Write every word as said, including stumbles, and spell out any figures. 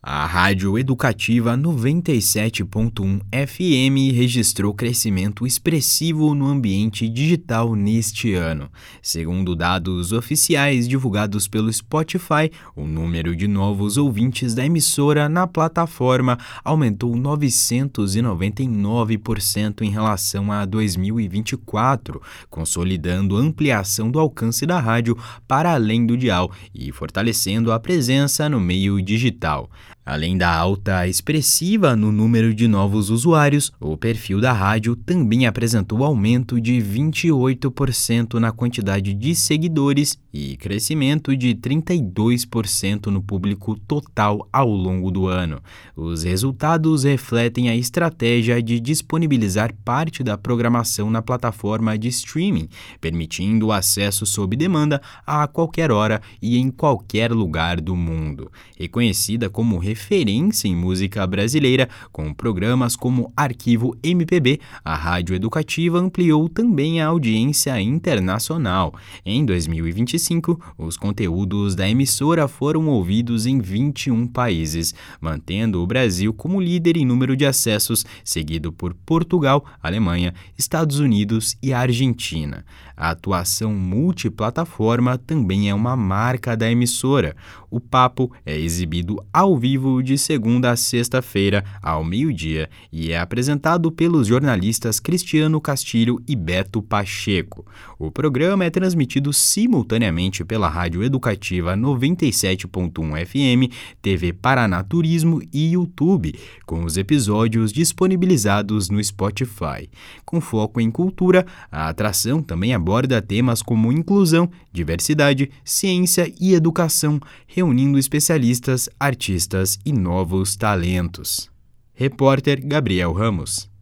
A Rádio Educativa noventa e sete ponto um F M registrou crescimento expressivo no ambiente digital neste ano. Segundo dados oficiais divulgados pelo Spotify, o número de novos ouvintes da emissora na plataforma aumentou novecentos e noventa e nove por cento em relação a dois mil e vinte e quatro, consolidando a ampliação do alcance da rádio para além do dial e fortalecendo a presença no meio digital. Além da alta expressiva no número de novos usuários, o perfil da rádio também apresentou aumento de vinte e oito por cento na quantidade de seguidores e crescimento de trinta e dois por cento no público total ao longo do ano. Os resultados refletem a estratégia de disponibilizar parte da programação na plataforma de streaming, permitindo o acesso sob demanda a qualquer hora e em qualquer lugar do mundo. Reconhecida como referência em música brasileira, com programas como Arquivo M P B, a Rádio Educativa ampliou também a audiência internacional. Em dois mil e vinte e cinco, os conteúdos da emissora foram ouvidos em vinte e um países, mantendo o Brasil como líder em número de acessos, seguido por Portugal, Alemanha, Estados Unidos e Argentina. A atuação multiplataforma também é uma marca da emissora. O Papo é exibido ao vivo de segunda a sexta-feira, ao meio-dia, e é apresentado pelos jornalistas Cristiano Castilho e Beto Pacheco. O programa é transmitido simultaneamente pela Rádio Educativa noventa e sete ponto um F M, T V Paraná Turismo e YouTube, com os episódios disponibilizados no Spotify. Com foco em cultura, a atração também aborda temas como inclusão, diversidade, ciência e educação, reunindo especialistas, artistas e novos talentos. Repórter Gabriel Ramos.